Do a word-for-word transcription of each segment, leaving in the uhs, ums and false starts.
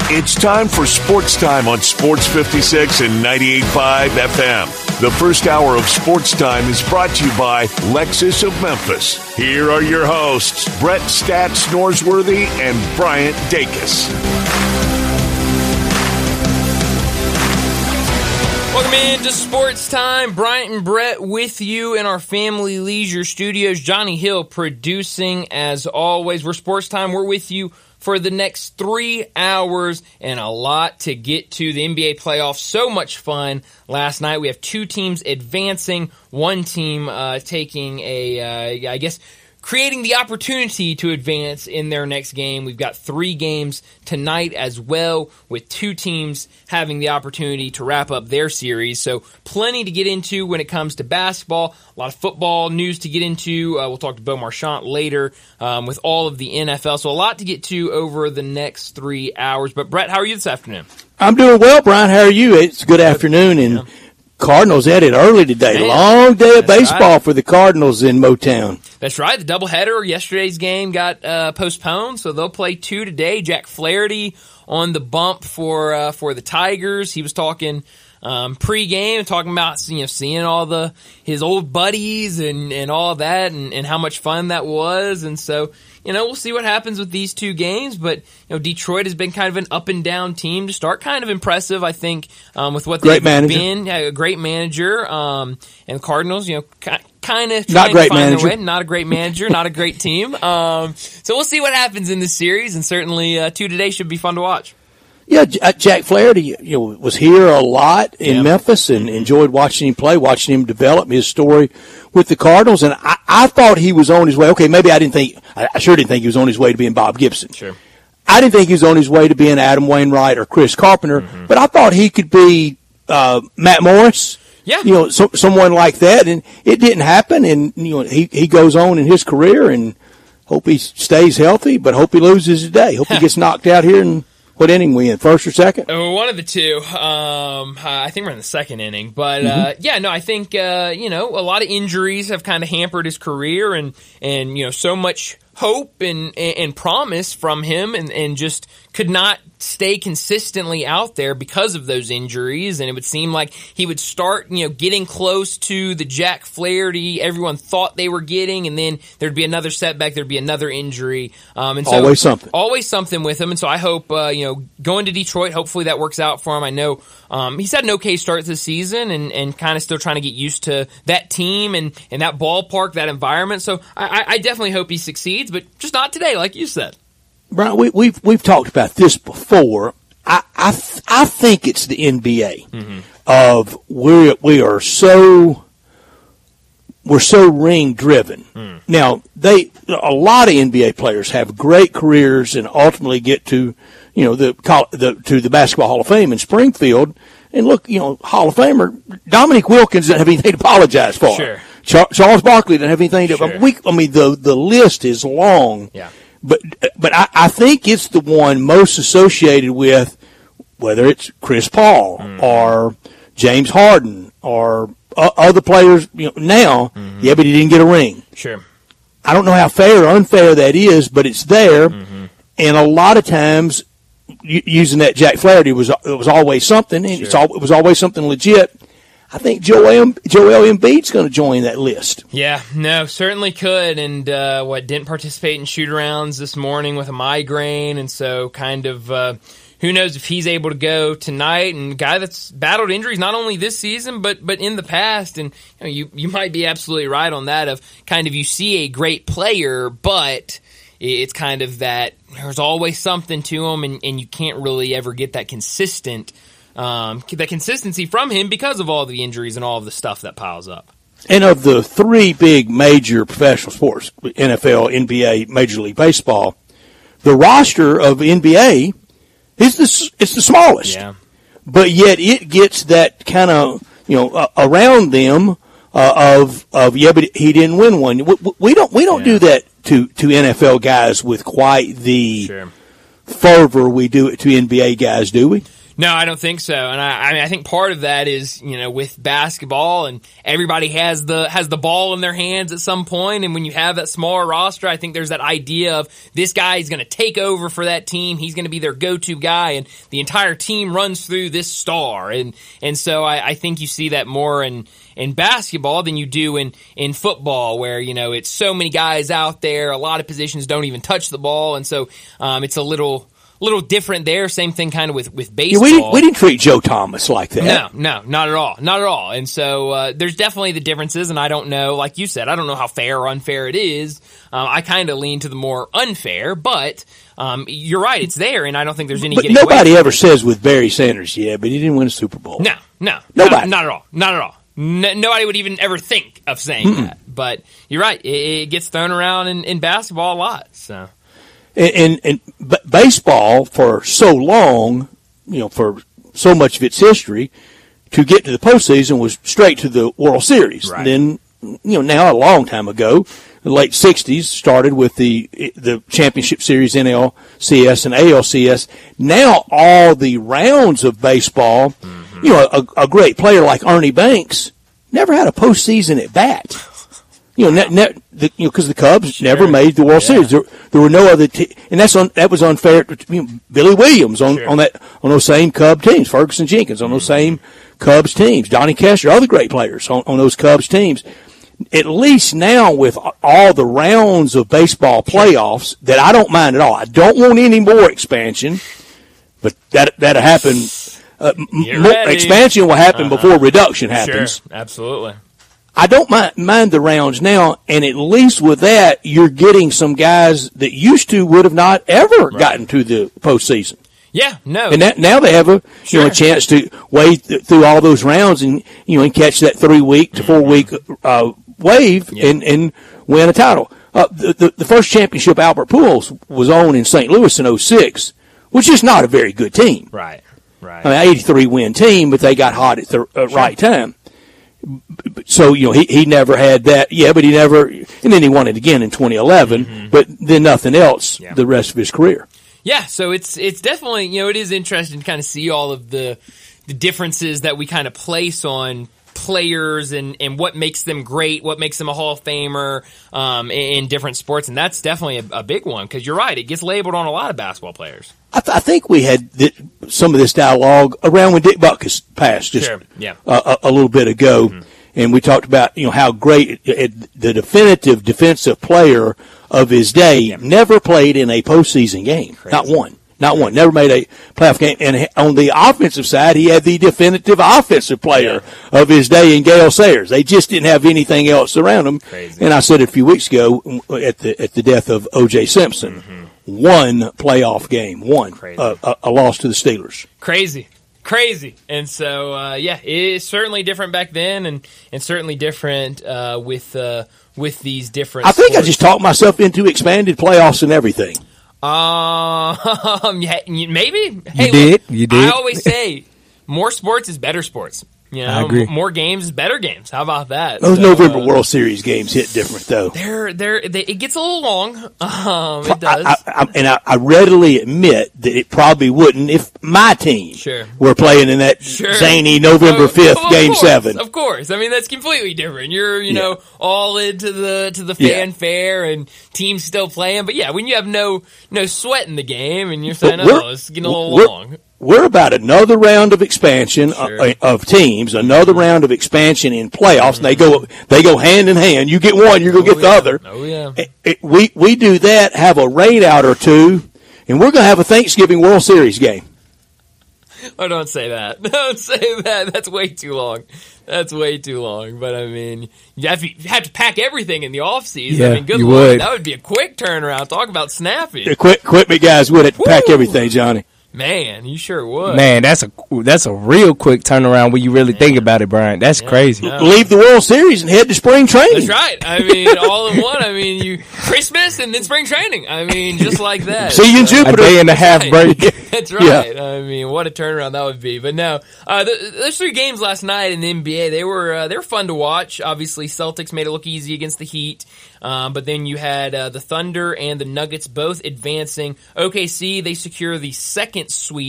It's time for Sports Time on Sports fifty-six and ninety-eight point five F M. The first hour of Sports Time is brought to you by Lexus of Memphis. Here are your hosts, Brett Stats Norsworthy and Bryant Dacus. Welcome into Sports Time. Bryant and Brett with you in our Family Leisure Studios. Johnny Hill producing as always. We're Sports Time. We're with you for the next three hours and a lot to get to. The N B A playoffs, so much fun last night. We have two teams advancing, one team uh, taking a, uh, I guess, creating the opportunity to advance in their next game. We've got three games tonight as well, with two teams having the opportunity to wrap up their series. So plenty to get into when it comes to basketball. A lot of football news to get into. Uh, we'll talk to Beau Marchant later um, with all of the N F L. So a lot to get to over the next three hours. But Brett, how are you this afternoon? I'm doing well, Brian. How are you? It's good afternoon, and yeah. Cardinals at it early today. Man, long day of baseball right. for the Cardinals in Motown. That's right. The doubleheader, yesterday's game got uh, postponed, so they'll play two today. Jack Flaherty on the bump for uh, for the Tigers. He was talking um, pregame, talking about you know seeing all the his old buddies and, and all that, and, and how much fun that was. And so, you know, we'll see what happens with these two games. But, you know, Detroit has been kind of an up-and-down team to start. Kind of impressive, I think, um, with what they've been. Yeah, a great manager. Um, and the Cardinals, you know, ki- kind of not great find manager. their way. Not a great manager, not a great team. Um, so we'll see what happens in this series. And certainly uh, two today should be fun to watch. Yeah, Jack Flaherty, you know, was here a lot in yeah. Memphis and enjoyed watching him play, watching him develop his story with the Cardinals. And I, I thought he was on his way. Okay, maybe I didn't think – I sure didn't think he was on his way to being Bob Gibson. Sure. I didn't think he was on his way to being Adam Wainwright or Chris Carpenter, mm-hmm. but I thought he could be uh, Matt Morris. Yeah. You know, so, someone like that. And it didn't happen. And, you know, he, he goes on in his career, and hope he stays healthy, but hope he loses today. Hope he gets knocked out here and – what inning we in, first or second? Oh, one of the two. Um, I think we're in the second inning. But, uh, mm-hmm. yeah, no, I think, uh, you know, a lot of injuries have kind of hampered his career and, and you know, so much hope and, and promise from him and, and just could not stay consistently out there because of those injuries. And it would seem like he would start, you know, getting close to the Jack Flaherty everyone thought they were getting, and then there'd be another setback, there'd be another injury. Um, and so always something. Always something with him. And so I hope, uh, you know, going to Detroit, hopefully that works out for him. I know um, he's had an okay start this season and, and kind of still trying to get used to that team and, and that ballpark, that environment. So I, I definitely hope he succeeds, but just not today, like you said. Brian, we, we've we've talked about this before. I I, th- I think it's the N B A mm-hmm. of we we are so we're so ring driven. Mm. Now they a lot of N B A players have great careers and ultimately get to you know the, the to the Basketball Hall of Fame in Springfield. And look, you know, Hall of Famer Dominique Wilkins doesn't have anything to apologize for. Sure. Char- Charles Barkley doesn't have anything to. Sure. We, I mean, the the list is long. Yeah. But but I, I think it's the one most associated with whether it's Chris Paul mm. or James Harden or uh, other players. You know, now, mm-hmm. yeah, but he didn't get a ring. Sure. I don't know how fair or unfair that is, but it's there. Mm-hmm. And a lot of times, using that Jack Flaherty was it was always something, and sure. it's all, it was always something legit. I think Joel Joel Embiid's going to join that list. Yeah, no, certainly could, and uh, what didn't participate in shoot-arounds this morning with a migraine, and so kind of uh, who knows if he's able to go tonight. And a guy that's battled injuries not only this season but but in the past, and you know, you, you might be absolutely right on that. Of kind of you see a great player, but it's kind of that there's always something to him, and, and you can't really ever get that consistent. Um, that consistency from him because of all the injuries and all of the stuff that piles up. And of the three big major professional sports, N F L, N B A, Major League Baseball, the roster of N B A is the, it's the smallest. Yeah. But yet it gets that kind of, you know, uh, around them uh, of, of, yeah, but he didn't win one. We, we don't, we don't yeah. do that to, to N F L guys with quite the sure. fervor we do it to N B A guys, do we? No, I don't think so. And I, I mean, I think part of that is, you know, with basketball and everybody has the, has the ball in their hands at some point. And when you have that smaller roster, I think there's that idea of this guy is going to take over for that team. He's going to be their go-to guy and the entire team runs through this star. And, and so I, I think you see that more in, in basketball than you do in, in football where, you know, it's so many guys out there. A lot of positions don't even touch the ball. And so, um, it's a little, little different there. Same thing kind of with, with baseball. Yeah, we, didn't, we didn't treat Joe Thomas like that. No, no, not at all. Not at all. And so, uh, there's definitely the differences, and I don't know, like you said, I don't know how fair or unfair it is. Um, I kind of lean to the more unfair, but, um, you're right, it's there, and I don't think there's any but getting nobody away ever says with Barry Sanders, yeah, but he didn't win a Super Bowl. No, no. Nobody. Not, not at all. Not at all. No, nobody would even ever think of saying Mm-mm. that. But you're right, it, it gets thrown around in, in basketball a lot, so. And, and, and baseball for so long, you know, for so much of its history, to get to the postseason was straight to the World Series. Right. And then, you know, now a long time ago, the late sixties started with the the championship series, N L C S and A L C S. Now all the rounds of baseball, mm-hmm. you know, a, a great player like Ernie Banks never had a postseason at bat. You know, ne- ne- the, you know, because the Cubs sure. never made the World yeah. Series. There, there were no other, te- and that's on, that was unfair. To, you know, Billy Williams on, sure. on that on those same Cub teams, Ferguson Jenkins on mm-hmm. those same Cubs teams, Donnie Kessler, other great players on, on those Cubs teams. At least now with all the rounds of baseball playoffs, that I don't mind at all. I don't want any more expansion, but that that'll happen. Uh, more, expansion will happen uh-huh. before reduction happens. Sure, absolutely. I don't mind, mind the rounds now, and at least with that, you're getting some guys that used to would have not ever right. gotten to the postseason. Yeah, no. And that, now they have a sure. you know a chance to wade th- through all those rounds and you know and catch that three week to four week uh, wave yeah. and and win a title. Uh, the, the the first championship Albert Pujols was on in Saint Louis in oh six, which is not a very good team. Right, right. I mean, eighty-three win team, but they got hot at the uh, sure. right time. So, you know, he, he never had that. Yeah, but he never, and then he won it again in twenty eleven, mm-hmm. but then nothing else yeah. the rest of his career. Yeah, so it's, it's definitely, you know, it is interesting to kind of see all of the, the differences that we kind of place on players and, and what makes them great, what makes them a Hall of Famer, um, in, in different sports. And that's definitely a, a big one because you're right. It gets labeled on a lot of basketball players. I, th- I think we had th- some of this dialogue around when Dick Butkus passed just sure. yeah. a, a little bit ago. Mm-hmm. And we talked about, you know, how great it, it, the definitive defensive player of his day yeah. never played in a postseason game. Crazy. Not one. Not one. Never made a playoff game. And on the offensive side, he had the definitive offensive player yeah. of his day in Gale Sayers. They just didn't have anything else around him. Crazy. And I said it a few weeks ago at the at the death of O J Simpson. Mm-hmm. One playoff game. One. Uh, a, a loss to the Steelers. Crazy. Crazy. And so, uh, yeah, it's certainly different back then and, and certainly different uh, with uh, with these different I think sports. I just talked myself into expanded playoffs and everything. Um, yeah, maybe. Hey, you did. Look, you did. I always say more sports is better sports. You know, I agree. More games is better games. How about that? Those so, November uh, World Series games hit different, though. They're they're they, it gets a little long. Um, it does, I, I, I, and I, I readily admit that it probably wouldn't if my team sure. were playing in that sure. zany November fifth oh, Game course, Seven. Of course, I mean that's completely different. You're you yeah. know all into the to the yeah. fanfare and teams still playing, but yeah, when you have no no sweat in the game and you're saying, oh, it's getting a little we're, long. We're about another round of expansion sure. uh, of teams, another round of expansion in playoffs, and they go they go hand in hand. You get one, you're gonna oh, get yeah. the other. Oh yeah. It, it, we we do that, have a rain out or two, and we're gonna have a Thanksgiving World Series game. Oh, don't say that. Don't say that. That's way too long. That's way too long. But, I mean, you have to, you have to pack everything in the off season. Yeah, I mean, good you Lord. would. That would be a quick turnaround. Talk about snappy. The quick, equipment guys would have to pack Woo! everything, Johnny. Man, you sure would. Man, that's a that's a real quick turnaround when you really Man. think about it, Brian. That's yeah, crazy. no. Leave the World Series and head to spring training. That's right. I mean, all in one. I mean, you Christmas and then spring training. I mean, just like that. See you in So, Jupiter. A day and a half right. break. That's right. Yeah. I mean, what a turnaround that would be. But no, uh, the, those three games last night in the N B A, they were uh, they were fun to watch. Obviously, Celtics made it look easy against the Heat. Um, but then you had uh, the Thunder and the Nuggets both advancing. O K C, they secure the second sweep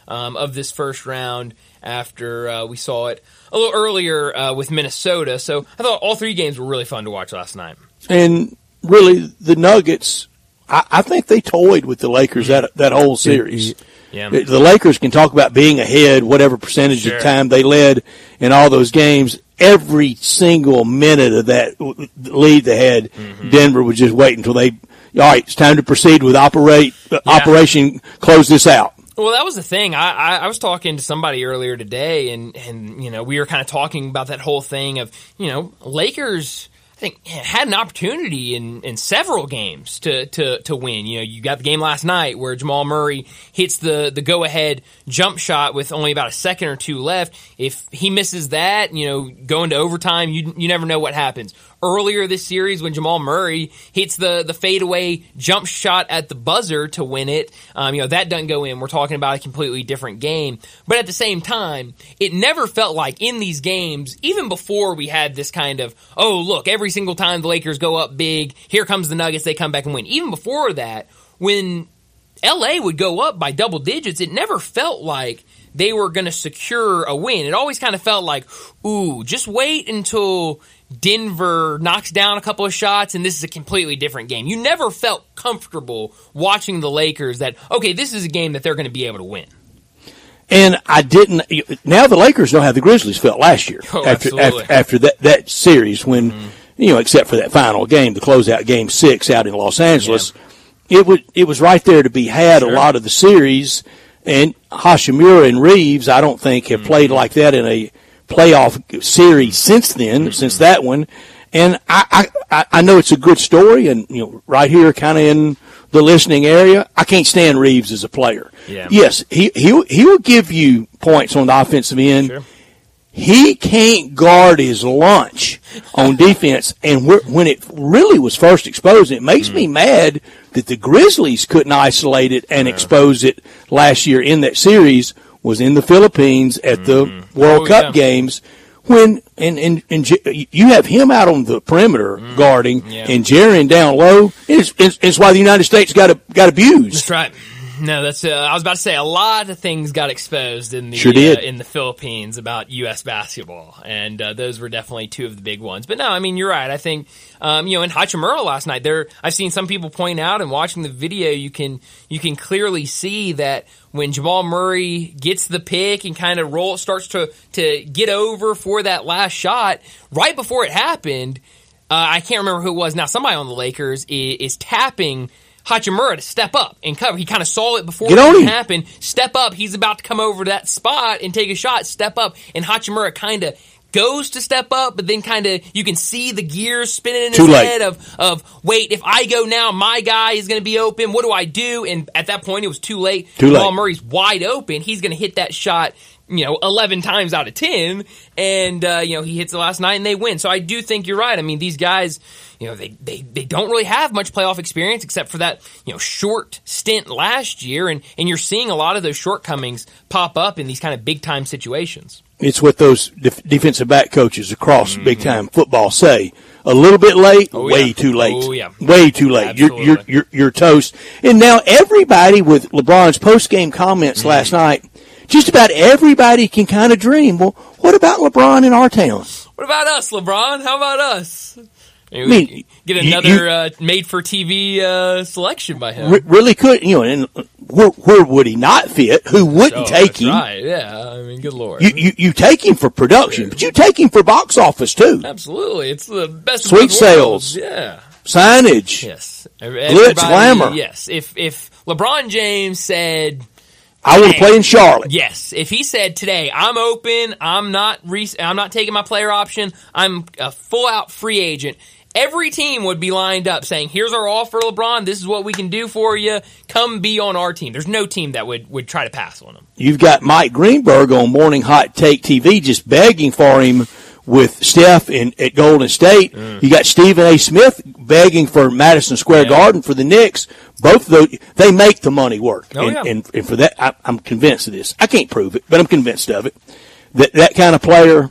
um, of this first round after uh, we saw it a little earlier uh, with Minnesota. So I thought all three games were really fun to watch last night. And really, the Nuggets, I, I think they toyed with the Lakers that that whole series. Yeah. The Lakers can talk about being ahead, whatever percentage Sure. of time they led in all those games. Every single minute of that lead they had, mm-hmm. Denver was just waiting until they, all right, it's time to proceed with operate uh, Yeah. Operation Close This Out. Well, that was the thing. I, I, I was talking to somebody earlier today, and, and you know, we were kind of talking about that whole thing of, you know, Lakers, I think, had an opportunity in, in several games to, to, to win. You know, you got the game last night where Jamal Murray hits the, the go-ahead jump shot with only about a second or two left. If he misses that, you know, going to overtime, you you never know what happens. Earlier this series, when Jamal Murray hits the, the fadeaway jump shot at the buzzer to win it, um, you know, that doesn't go in. We're talking about a completely different game. But at the same time, it never felt like in these games, even before we had this kind of, oh, look, every single time the Lakers go up big, here comes the Nuggets, they come back and win. Even before that, when L A would go up by double digits, it never felt like they were going to secure a win. It always kind of felt like, ooh, just wait until Denver knocks down a couple of shots and this is a completely different game. You never felt comfortable watching the Lakers that, okay, this is a game that they're going to be able to win. And I didn't. Now the Lakers know how the Grizzlies felt last year Oh, after, absolutely. after after that that series when mm-hmm. you know, except for that final game, the closeout game six out in Los Angeles, yeah. it would it was right there to be had. Sure. A lot of the series, and Hachimura and Reeves, I don't think have mm-hmm. played like that in a playoff series since then, mm-hmm. since that one. And I, I I know it's a good story, and you know, right here, kind of in the listening area, I can't stand Reeves as a player. Yeah. Yes, he he he will give you points on the offensive end. Sure. He can't guard his lunch on defense, and we're, when it really was first exposed, it makes mm. me mad that the Grizzlies couldn't isolate it and yeah. expose it last year in that series. Was in the Philippines at the mm. World oh, Cup yeah. games. When and, and and you have him out on the perimeter mm, guarding yeah. and Jaren down low, it's, it's, it's why the United States got got abused. That's right. No, that's. Uh, I was about to say a lot of things got exposed in the sure did. Uh, in the Philippines about U S basketball, and uh, those were definitely two of the big ones. But no, I mean you're right. I think um, you know in Hachimura last night, there I've seen some people point out and watching the video, you can you can clearly see that when Jamal Murray gets the pick and kind of roll starts to to get over for that last shot, right before it happened, uh, I can't remember who it was. Now somebody on the Lakers is, is tapping Hachimura to step up and cover. He kind of saw it before it happened. Step up. He's about to come over to that spot and take a shot. Step up. And Hachimura kind of goes to step up, but then kind of you can see the gears spinning in his Too late. head of, of, wait, if I go now, my guy is going to be open. What do I do? And at that point, it was too late. Too late. Jamal Murray's wide open. He's going to hit that shot, you know, eleven times out of ten. And, uh, you know, he hits it last night and they win. So I do think you're right. I mean, these guys, you know, they, they, they don't really have much playoff experience except for that, you know, short stint last year. And, and you're seeing a lot of those shortcomings pop up in these kind of big time situations. It's what those def- defensive back coaches across mm-hmm. big time football say. A little bit late, oh, way yeah. too late. Oh, yeah. Way too late. You're, you're, you're, you're toast. And now everybody with LeBron's post game comments mm-hmm. last night, just about everybody can kind of dream. Well, what about LeBron in our town? What about us, LeBron? How about us? Maybe I mean, we get another you, uh, made-for-T V uh, selection by him. Re- really could, you know, and where, where would he not fit? Who wouldn't oh, take that's him? Right, yeah. I mean, good Lord. You, you, you take him for production, Sure. but you take him for box office too. Absolutely. It's the best Sweet of both sales. worlds. Yeah. Signage. Yes. Glitz, glamour. Yes. If, if LeBron James said, I want to play in Charlotte. Yes. If he said today, I'm open, I'm not re- I'm not taking my player option, I'm a full out free agent, every team would be lined up saying, here's our offer, LeBron, this is what we can do for you, come be on our team. There's no team that would, would try to pass on him. You've got Mike Greenberg on Morning Hot Take T V just begging for him with Steph in, at Golden State. Mm. You got Stephen A. Smith begging for Madison Square yeah. Garden for the Knicks. Both of those, they make the money work. Oh, and, yeah. and, and for that, I, I'm convinced of this. I can't prove it, but I'm convinced of it. That that kind of player,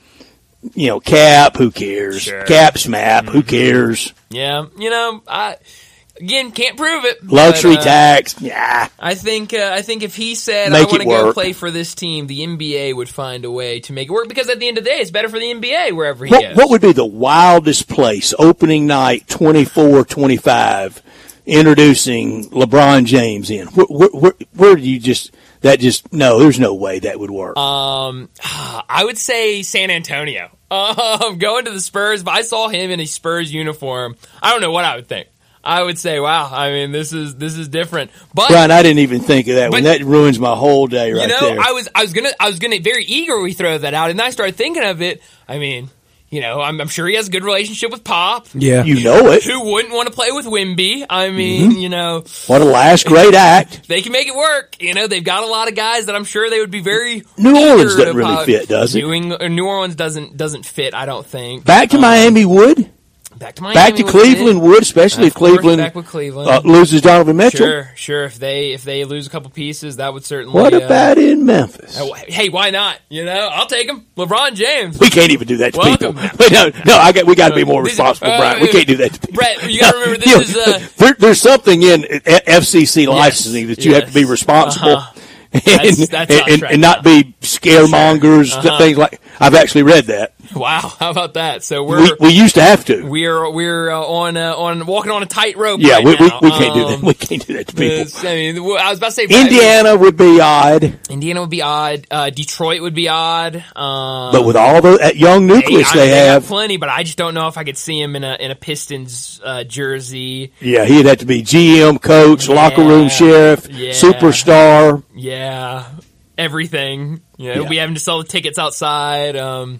you know, Cap, who cares? Sure. Cap, Smap, Mm-hmm. who cares? Yeah, you know, I Again, can't prove it. Luxury but, uh, tax. Yeah. I think uh, I think if he said, Make I want it to go work. play for this team, the N B A would find a way to make it work because at the end of the day, it's better for the N B A wherever he What, goes. what would be the wildest place, opening night, twenty-four twenty-five, introducing LeBron James in? Where, where, where, where do you just, that just, no, there's no way that would work. Um, I would say San Antonio. Um, going to the Spurs, if I saw him in a Spurs uniform, I don't know what I would think. I would say, wow, I mean, this is this is different. But Brian, I didn't even think of that but, one. That ruins my whole day right you know, there. I was I was gonna I was gonna very eagerly throw that out, and then I started thinking of it. I mean, you know, I'm, I'm sure he has a good relationship with Pop. Yeah. You know it. Who wouldn't want to play with Wemby? I mean, Mm-hmm. you know, What a last great act. they can make it work. You know, they've got a lot of guys that I'm sure they would be very. New eager Orleans to doesn't really pop- fit, does it? New, England, New Orleans doesn't doesn't fit. I don't think. Back to Um, Miami would. Back to Miami. Back to would Cleveland fit. would, especially Of if course, Cleveland, back with Cleveland. uh, loses Donovan Mitchell. Sure, sure. If they if they lose a couple pieces, that would certainly. What uh, about in Memphis? oh, Hey, why not? You know, I'll take him. LeBron James. We can't even do that to Welcome. people. Wait, no, no, I got, we got to be more This- responsible, uh, Brian. We can't do that to people. Brett, you gotta remember this You know, is, uh, there, there's something in F C C licensing that you have to be yes. responsible. Uh-huh. And, That's- that's and, not and, right and not be scaremongers, Sure. Uh-huh. things like. I've actually read that. Wow, how about that? So we're We, we used to have to. we're we're uh, on uh, on walking on a tightrope. Yeah, right we, we, now. we can't do that. Um, We can't do that to people. it's- I mean, I was about to say Indiana would be odd, Indiana would be odd. Uh, Detroit would be odd. Um, but with all the that young nucleus I- they got have, plenty, but I just don't know if I could see him in a in a Pistons uh, jersey. yeah, he'd have to be G M, coach, locker room Yeah. sheriff, Yeah. superstar. Yeah, everything. You know, Yeah. we'll be having to sell the tickets outside. Um,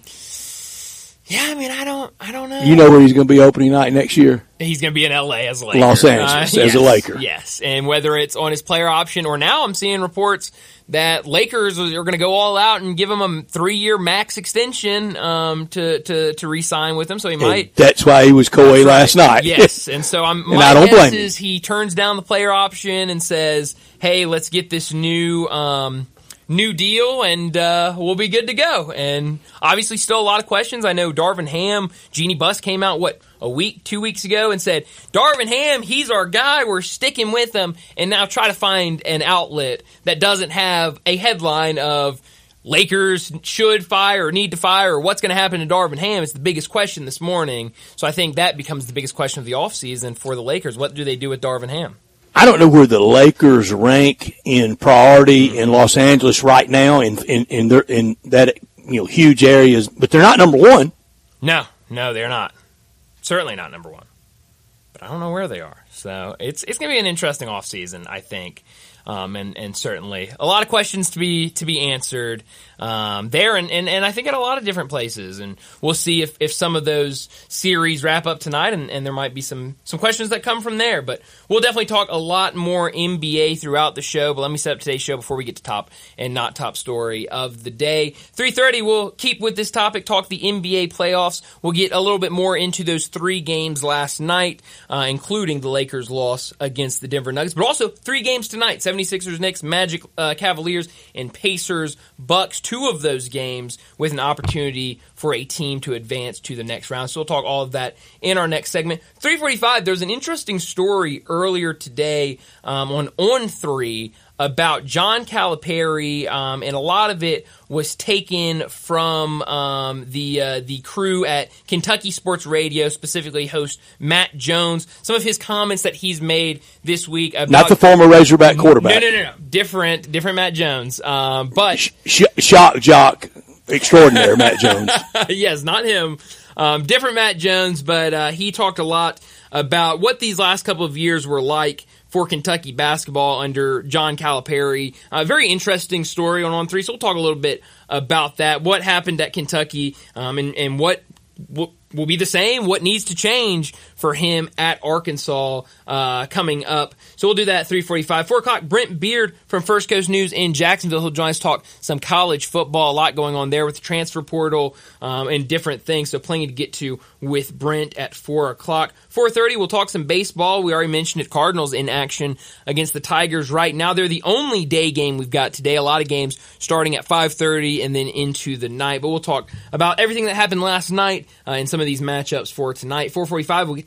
yeah, I mean, I don't, I don't know. You know where he's going to be opening night next year? He's going to be in L A as a Laker. Los Angeles as a yes, Laker. Yes, and whether it's on his player option or now, I'm seeing reports that Lakers are going to go all out and give him a three-year max extension um, to to to re-sign with him. So he might. And that's why he was coy last night. Yes, and so I'm. My I don't guess blame him. is he turns down the player option and says, "Hey, let's get this new." Um, New deal, and uh, we'll be good to go. And obviously, still a lot of questions. I know Darvin Ham, Jeannie Buss came out, what, a week, two weeks ago, and said, Darvin Ham, he's our guy, we're sticking with him. And now try to find an outlet that doesn't have a headline of Lakers should fire or need to fire or what's going to happen to Darvin Ham. It's the biggest question this morning. So I think that becomes the biggest question of the offseason for the Lakers. What do they do with Darvin Ham? I don't know where the Lakers rank in priority in Los Angeles right now in in in, their, in that you know huge areas, but they're not number one. No, no, they're not. Certainly not number one. But I don't know where they are. So it's it's going to be an interesting offseason, I think. Um, and, and certainly a lot of questions to be to be answered um, there, and, and, and I think at a lot of different places. And we'll see if, if some of those series wrap up tonight, and, and there might be some, some questions that come from there. But we'll definitely talk a lot more N B A throughout the show. But let me set up today's show before we get to top and not top story of the day. three thirty, we'll keep with this topic, talk the N B A playoffs. We'll get a little bit more into those three games last night, uh, including the Lakers' loss against the Denver Nuggets, but also three games tonight. seventy-sixers, Knicks, Magic, uh, Cavaliers, and Pacers, Bucks. Two of those games with an opportunity for a team to advance to the next round. So we'll talk all of that in our next segment. three forty-five, there's an interesting story earlier today um, on On three about John Calipari, um, and a lot of it was taken from um, the uh, the crew at Kentucky Sports Radio, specifically host Matt Jones. Some of his comments that he's made this week about Not the former Razorback quarterback. No, no, no, no, different, different Matt Jones. Um, but Sh- shock jock extraordinaire, Matt Jones. yes, not him. Um, different Matt Jones, but uh, he talked a lot about what these last couple of years were like for Kentucky basketball under John Calipari. A uh, very interesting story on On three, so we'll talk a little bit about that, what happened at Kentucky, um, and, and what, what will be the same, what needs to change for him at Arkansas uh, coming up. So we'll do that at three forty-five. four o'clock, Brent Beard from First Coast News in Jacksonville. He'll join us to talk some college football, a lot going on there with the transfer portal um, and different things, so plenty to get to with Brent at four o'clock. four thirty, we'll talk some baseball. We already mentioned it, Cardinals in action against the Tigers right now. They're the only day game we've got today. A lot of games starting at five thirty and then into the night. But we'll talk about everything that happened last night uh, and some of these matchups for tonight. four forty-five, we'll get to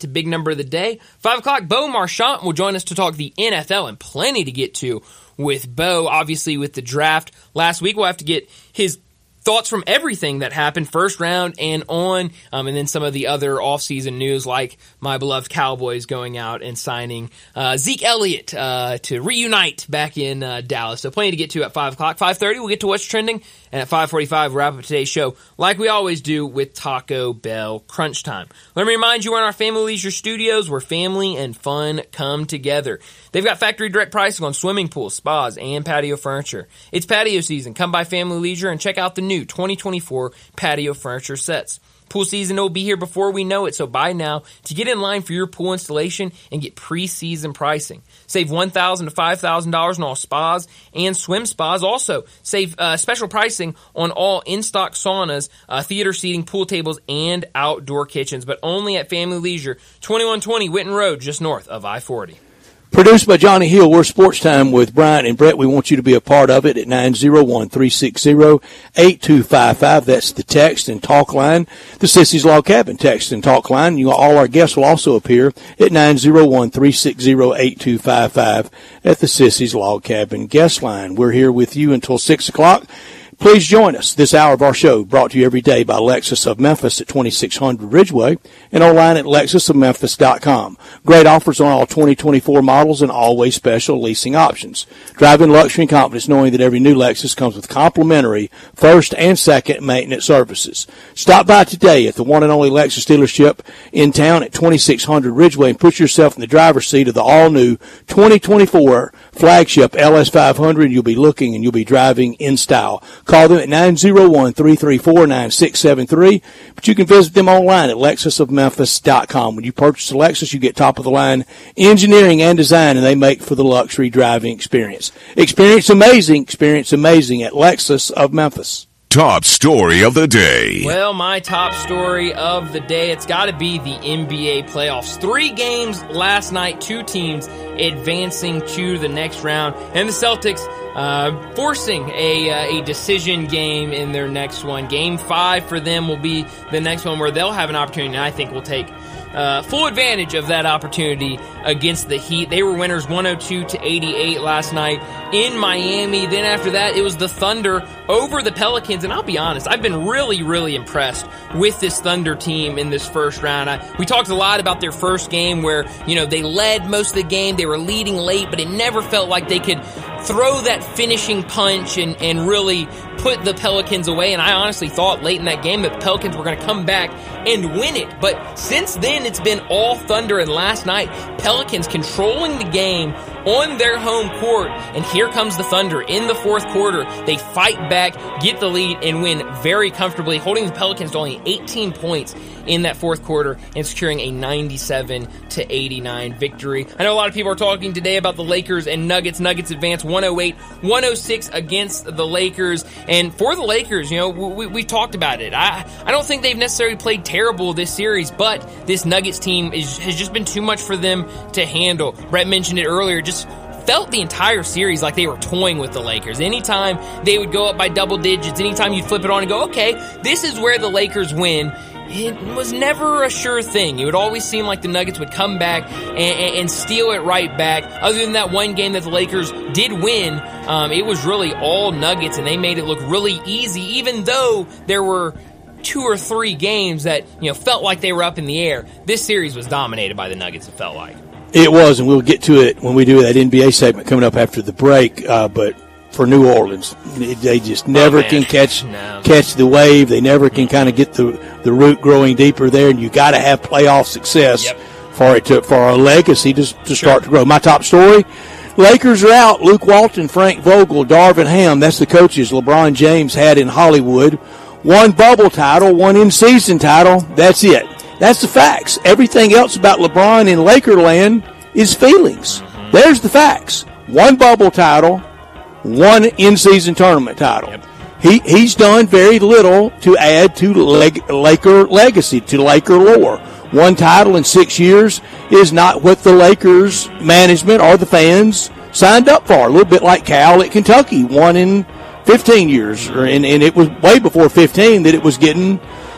the big number of the day. five o'clock, Bo Marchant will join us to talk the N F L, and plenty to get to with Bo. Obviously, with the draft last week, we'll have to get his thoughts from everything that happened first round and on, um, and then some of the other offseason news like my beloved Cowboys going out and signing uh, Zeke Elliott uh, to reunite back in uh, Dallas. So plenty to get to at five o'clock. five thirty, we'll get to what's trending, and at five forty-five, we'll wrap up today's show like we always do with Taco Bell Crunch Time. Let me remind you, we're in our Family Leisure Studios where family and fun come together. They've got factory direct pricing on swimming pools, spas, and patio furniture. It's patio season. Come by Family Leisure and check out the new twenty twenty-four patio furniture sets. Pool season will be here before we know it, so buy now to get in line for your pool installation and get pre-season pricing. Save one thousand dollars to five thousand dollars on all spas and swim spas. Also, save uh, special pricing on all in-stock saunas, uh, theater seating, pool tables, and outdoor kitchens, but only at Family Leisure, twenty-one twenty Whitten Road, just north of I forty. Produced by Johnny Hill, we're Sports Time with Brian and Brett. We want you to be a part of it at nine oh one, three six zero, eight two five five. That's the text and talk line. The Sissy's Log Cabin text and talk line. You, all our guests will also appear at nine oh one, three six zero, eight two five five at the Sissy's Log Cabin guest line. We're here with you until six o'clock. Please join us. This hour of our show brought to you every day by Lexus of Memphis at twenty-six hundred Ridgeway and online at lexus of memphis dot com. Great offers on all twenty twenty-four models and always special leasing options. Drive in luxury and confidence knowing that every new Lexus comes with complimentary first and second maintenance services. Stop by today at the one and only Lexus dealership in town at twenty-six hundred Ridgeway and put yourself in the driver's seat of the all-new twenty twenty-four flagship L S five hundred. You'll be looking and you'll be driving in style. Call them at nine oh one, three three four, nine six seven three, but you can visit them online at lexus of memphis dot com. When you purchase a Lexus, you get top-of-the-line engineering and design, and they make for the luxury driving experience. Experience amazing, experience amazing at Lexus of Memphis. Top story of the day. Well, my top story of the day, it's got to be the N B A playoffs. Three games last night, two teams advancing to the next round, and the Celtics uh, forcing a, uh, a decision game in their next one. Game five for them will be the next one where they'll have an opportunity, and I think will take Uh, full advantage of that opportunity against the Heat. They were winners one oh two to eighty-eight last night in Miami. Then after that, it was the Thunder over the Pelicans. And I'll be honest, I've been really, really impressed with this Thunder team in this first round. I, we talked a lot about their first game where, you know, they led most of the game. They were leading late, but it never felt like they could throw that finishing punch and, and really put the Pelicans away. And I honestly thought late in that game that the Pelicans were going to come back and win it. But since then, it's been all Thunder, and last night, Pelicans controlling the game on their home court, and here comes the Thunder in the fourth quarter. They fight back, get the lead, and win very comfortably, holding the Pelicans to only eighteen points in that fourth quarter and securing a ninety-seven to eighty-nine victory. I know a lot of people are talking today about the Lakers and Nuggets. Nuggets advance one oh eight one oh six against the Lakers, and for the Lakers, you know, we, we talked about it. I, I don't think they've necessarily played terrible this series, but this Nuggets team is, has just been too much for them to handle. Brett mentioned it earlier, just felt the entire series like they were toying with the Lakers. Anytime they would go up by double digits, anytime you'd flip it on and go, okay, this is where the Lakers win, it was never a sure thing. It would always seem like the Nuggets would come back and, and steal it right back. Other than that one game that the Lakers did win, um, it was really all Nuggets, and they made it look really easy, even though there were two or three games that, you know, felt like they were up in the air. This series was dominated by the Nuggets, it felt like. It was, and we'll get to it when we do that N B A segment coming up after the break. Uh, but for New Orleans, they just never oh, can catch no. catch the wave. They never can kind of get the the root growing deeper there, and you got to have playoff success yep. for it to for our legacy to to start to grow. My top story: Lakers are out. Luke Walton, Frank Vogel, Darvin Ham. That's the coaches LeBron James had in Hollywood. One bubble title, one in-season title. That's it. That's the facts. Everything else about LeBron in Lakerland is feelings. Mm-hmm. There's the facts. One bubble title, one in-season tournament title. Yep. He he's done very little to add to leg, Laker legacy, to Laker lore. One title in six years is not what the Lakers management or the fans signed up for. A little bit like Cal at Kentucky, one in fifteen years, and, and it was way before fifteen that it was getting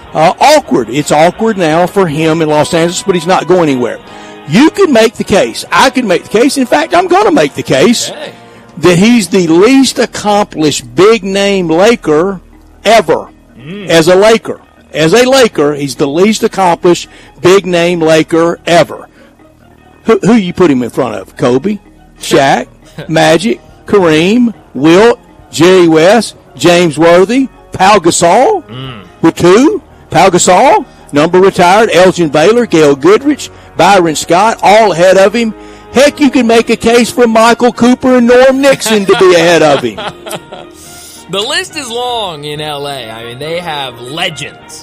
uh, awkward. It's awkward now for him in Los Angeles, but he's not going anywhere. You can make the case. I can make the case. In fact, I'm going to make the case Hey. that he's the least accomplished big-name Laker ever mm. as a Laker. As a Laker, he's the least accomplished big-name Laker ever. Who, who you put him in front of? Kobe, Shaq, Magic, Kareem, Wilt, Jerry West, James Worthy, Pau Gasol, mm. with two. Pau Gasol, number retired, Elgin Baylor, Gail Goodrich, Byron Scott, all ahead of him. Heck, you can make a case for Michael Cooper and Norm Nixon to be ahead of him. The list is long in L A. I mean, they have legends.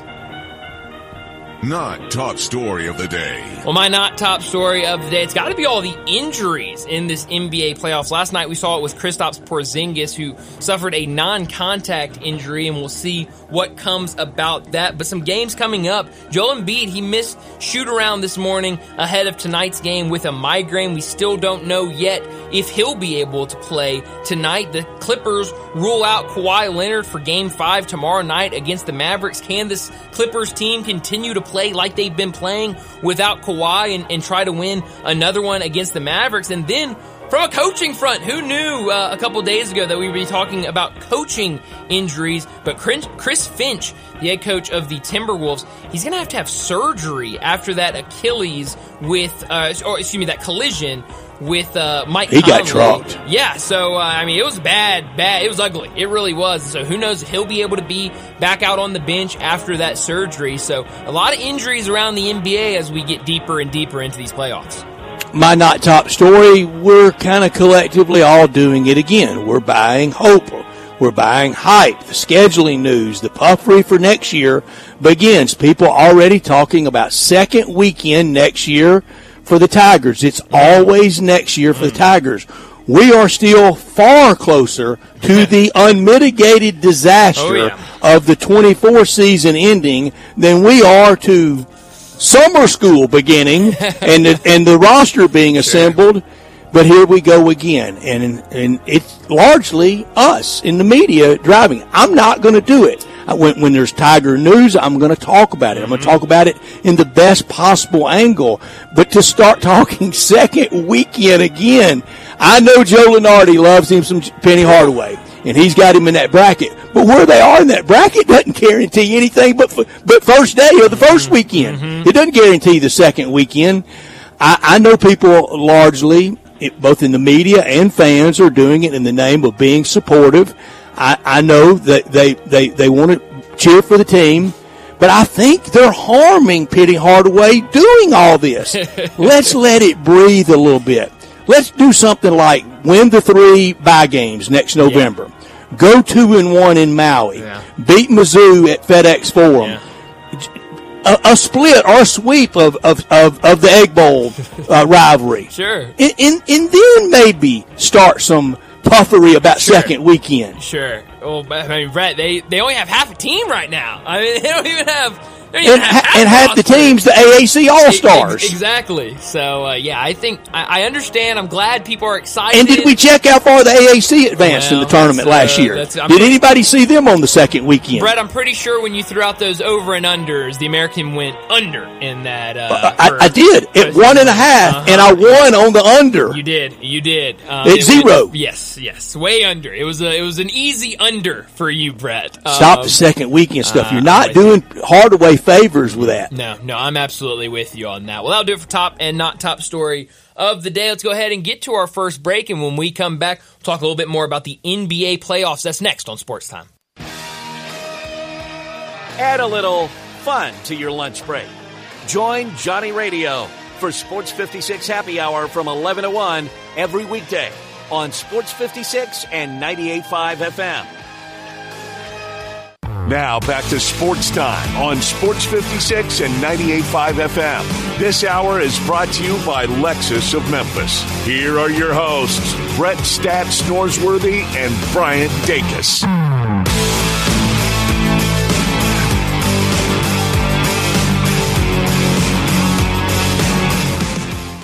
Not top story of the day. Well, my not top story of the day, it's got to be all the injuries in this N B A playoffs. Last night we saw it with Kristaps Porzingis, who suffered a non-contact injury, and we'll see what comes about that. But some games coming up. Joel Embiid, he missed shoot-around this morning ahead of tonight's game with a migraine. We still don't know yet if he'll be able to play tonight. The Clippers rule out Kawhi Leonard for Game five tomorrow night against the Mavericks. Can this Clippers team continue to play like they've been playing without Kawhi and, and try to win another one against the Mavericks? And then from a coaching front, who knew uh, a couple days ago that we would be talking about coaching injuries? But Chris Finch, the head coach of the Timberwolves, he's going to have to have surgery after that Achilles with, uh, or excuse me, that collision with uh, Mike He Conley. got trucked. Yeah, so, uh, I mean, it was bad, bad. It was ugly. It really was. So who knows if he'll be able to be back out on the bench after that surgery. So a lot of injuries around the N B A as we get deeper and deeper into these playoffs. My not top story, we're kind of collectively all doing it again. We're buying hope. We're buying hype. The scheduling news, the puffery for next year begins. People already talking about second weekend next year for the Tigers. It's always next year for the Tigers. We are still far closer to the unmitigated disaster oh, yeah. of the twenty-four season ending than we are to summer school beginning and the, and the roster being assembled. Sure. But here we go again, and and it's largely us in the media driving. I'm not going to do it. When, when there's Tiger news, I'm going to talk about it. I'm going to talk about it in the best possible angle. But to start talking second weekend again, I know Joe Lunardi loves him some Penny Hardaway, and he's got him in that bracket. But where they are in that bracket doesn't guarantee anything but but first day or the first weekend. Mm-hmm. It doesn't guarantee the second weekend. I, I know people largely, it, both in the media and fans, are doing it in the name of being supportive. I, I know that they, they, they want to cheer for the team, but I think they're harming Penny Hardaway doing all this. Let's let it breathe a little bit. Let's do something like win the three bye games next November. Yeah. Go two and one in Maui. Yeah. Beat Mizzou at FedEx Forum. Yeah. A, a split or a sweep of, of, of, of the Egg Bowl uh, rivalry. Sure. And, and, and then maybe start some puffery about sure. second weekend. Sure. Well, I mean, Brett, they, they only have half a team right now. I mean, they don't even have... And, have half, and half the teams, the A A C All-Stars. Exactly. So, uh, yeah, I think, I, I understand. I'm glad people are excited. And did we check how far the A A C advanced well, in the tournament uh, last year? Did pretty, anybody see them on the second weekend? Brett, I'm pretty sure when you threw out those over and unders, the American went under in that. Uh, I, for, I did. At one and a half, uh-huh. and I won on the under. You did. You did. Um, At zero. Went, yes, yes. Way under. It was a, it was an easy under for you, Brett. Stop um, the second weekend stuff. Uh, You're not doing you. Hardaway favors with that. No, no, I'm absolutely with you on that. Well, that'll do it for top and not top story of the day. Let's go ahead and get to our first break, and when we come back, we'll talk a little bit more about the N B A playoffs. That's next on Sports Time. Add a little fun to your lunch break. Join Johnny Radio for Sports fifty-six Happy Hour from eleven to one every weekday on Sports fifty-six and ninety-eight point five F M. Now back to Sports Time on Sports fifty-six and ninety-eight point five F M. This hour is brought to you by Lexus of Memphis. Here are your hosts, Brett Stats Norsworthy and Bryant Dacus.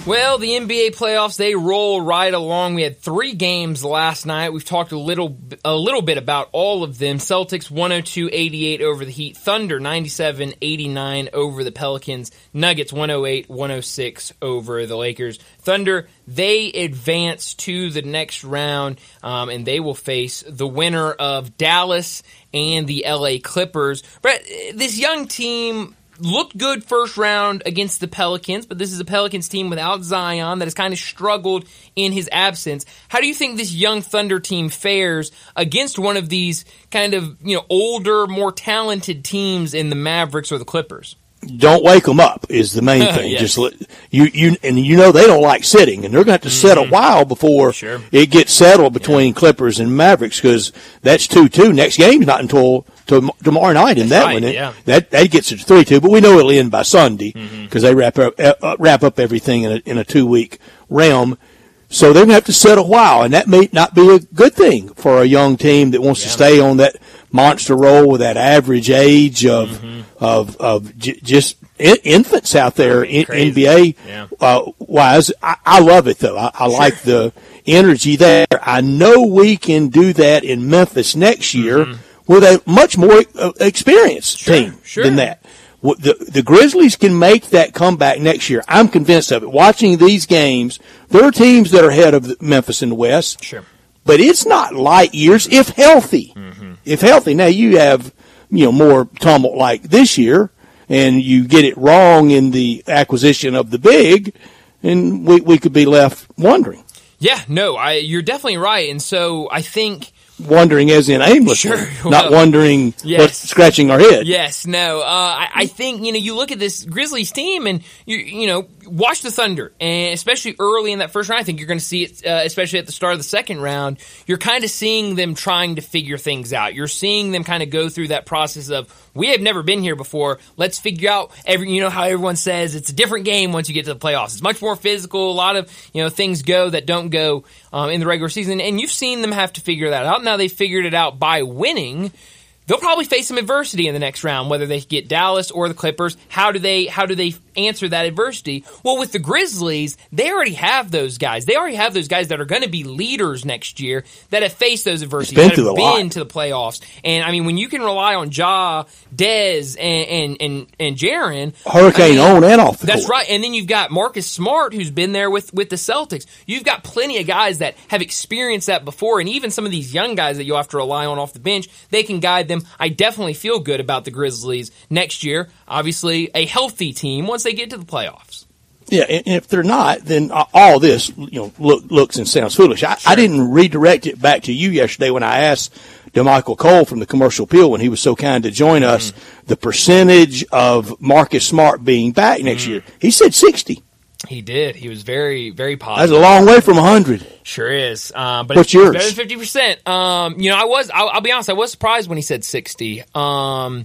Well, the N B A playoffs, they roll right along. We had three games last night. We've talked a little a little bit about all of them. Celtics one oh two eighty-eight over the Heat. Thunder ninety-seven eighty-nine over the Pelicans. Nuggets one oh eight one oh six over the Lakers. Thunder, they advance to the next round, um, and they will face the winner of Dallas and the L A Clippers. But this young team looked good first round against the Pelicans, but this is a Pelicans team without Zion that has kind of struggled in his absence. How do you think this young Thunder team fares against one of these kind of, you know, older, more talented teams in the Mavericks or the Clippers? Don't wake them up is the main thing. Yes. Just let, you you and you know they don't like sitting, and they're going to have to sit a while before Sure. it gets settled between yeah. Clippers and Mavericks, because that's two two. Next game's not until to, tomorrow night in that right, one. Yeah. That that gets it to three two, but we know it'll end by Sunday because mm-hmm. they wrap up uh, wrap up everything in a, in a two week realm. So they're going to have to sit a while, and that may not be a good thing for a young team that wants yeah. to stay on that monster roll with that average age of mm-hmm. of of j- just in- infants out there in Crazy. N B A yeah. uh, wise. I, I love it though. I, I sure. like the energy there. I know we can do that in Memphis next year mm-hmm. with a much more uh, experienced sure. team Sure. than that. The, the Grizzlies can make that comeback next year. I'm convinced of it. Watching these games, there are teams that are ahead of Memphis in the West. Sure. But it's not light years if healthy. Mm-hmm. If healthy. Now you have, you know, more tumult like this year, and you get it wrong in the acquisition of the big, and we, we could be left wondering. Yeah, no, I, you're definitely right. And so I think Wondering as in aimlessly, Sure. Well, not wondering yes. what's scratching our head. Yes, no. Uh, I, I think, you know, you look at this Grizzlies team and, you you know, watch the Thunder. And especially early in that first round, I think you're going to see it, uh, especially at the start of the second round, you're kind of seeing them trying to figure things out. You're seeing them kind of go through that process of, we have never been here before. Let's figure out every, you know how everyone says it's a different game once you get to the playoffs. It's much more physical. A lot of, you know, things go that don't go um, in the regular season. And you've seen them have to figure that out. Now they figured it out by winning. They'll probably face some adversity in the next round, whether they get Dallas or the Clippers. How do they, how do they answer that adversity? Well, with the Grizzlies, they already have those guys. They already have those guys that are going to be leaders next year that have faced those adversities, been that have through a been lot. to the playoffs. And I mean, when you can rely on Ja, Dez, and and and, and Jaren, Hurricane I mean, on and off the that's court. right. And then you've got Marcus Smart, who's been there with, with the Celtics. You've got plenty of guys that have experienced that before, and even some of these young guys that you'll have to rely on off the bench, they can guide them. I definitely feel good about the Grizzlies next year. Obviously, a healthy team once they get to the playoffs. Yeah, and if they're not, then all this, you know, look, looks and sounds foolish. I, Sure. I didn't redirect it back to you yesterday when I asked DeMichael Cole from the Commercial Appeal, when he was so kind to join us, mm-hmm. the percentage of Marcus Smart being back next mm-hmm. year. He said sixty. He did. He was very, very positive. That's a long way from one hundred. Sure is. Um, but What's it's, yours? It's better than fifty percent. Um, you know, I was, I'll, I'll be honest, I was surprised when he said sixty. Um,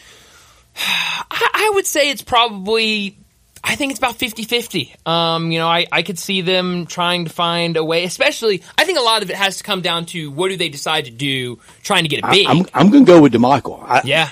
I, I would say it's probably, I think it's about fifty-fifty. Um, you know, I, I could see them trying to find a way, especially, I think a lot of it has to come down to what do they decide to do trying to get it big. I, I'm, I'm going to go with DeMichael. I, yeah.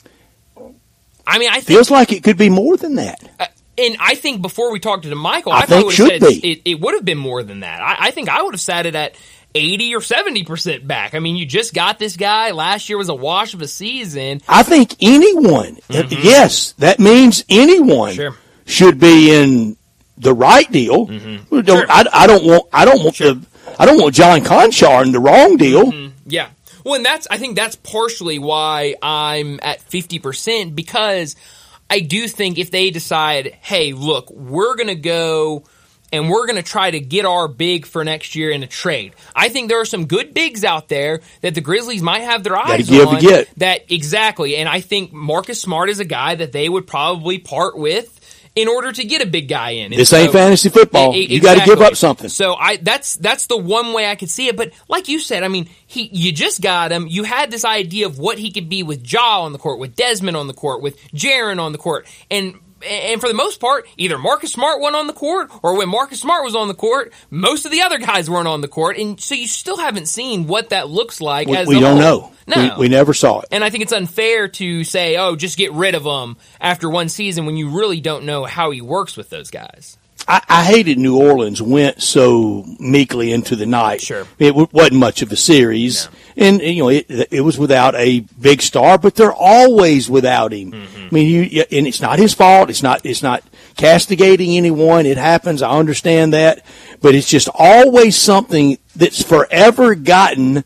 I mean, I think. Feels like it could be more than that. Uh, And I think before we talked to Michael, I I, think thought should it, would have said be. it, it would have been more than that. I, I think I would have sat it at eighty or seventy percent back. I mean, you just got this guy. Last year was a wash of a season. I think anyone, Mm-hmm. yes, that means anyone Sure. should be in the right deal. Mm-hmm. Don't, Sure. I, I don't want, I don't want Sure. the, I don't want John Conchar in the wrong deal. Mm-hmm. Yeah. Well, and that's, I think that's partially why I'm at fifty percent, because I do think if they decide, hey, look, we're going to go and we're going to try to get our big for next year in a trade. I think there are some good bigs out there that the Grizzlies might have their eyes give on. to get. That, exactly. And I think Marcus Smart is a guy that they would probably part with in order to get a big guy in. And This so, ain't fantasy football. e- e- You got to give exactly. up something. So I that's that's the one way I could see it. But like you said, I mean, he you just got him. You had this idea of what he could be with Ja on the court, with Desmond on the court, with Jaren on the court, and and for the most part, either Marcus Smart went on the court, or when Marcus Smart was on the court, most of the other guys weren't on the court, and so you still haven't seen what that looks like. We, as we a don't whole. know. No, We, we never saw it. and I think it's unfair to say, oh, just get rid of him after one season when you really don't know how he works with those guys. I, I hated New Orleans went so meekly into the night. Sure. It w- wasn't much of a series. No. And, you know, it, it was without a big star, but they're always without him. Mm-hmm. I mean, you, you, and it's not his fault. It's not, it's not castigating anyone. It happens. I understand that. But it's just always something that's forever gotten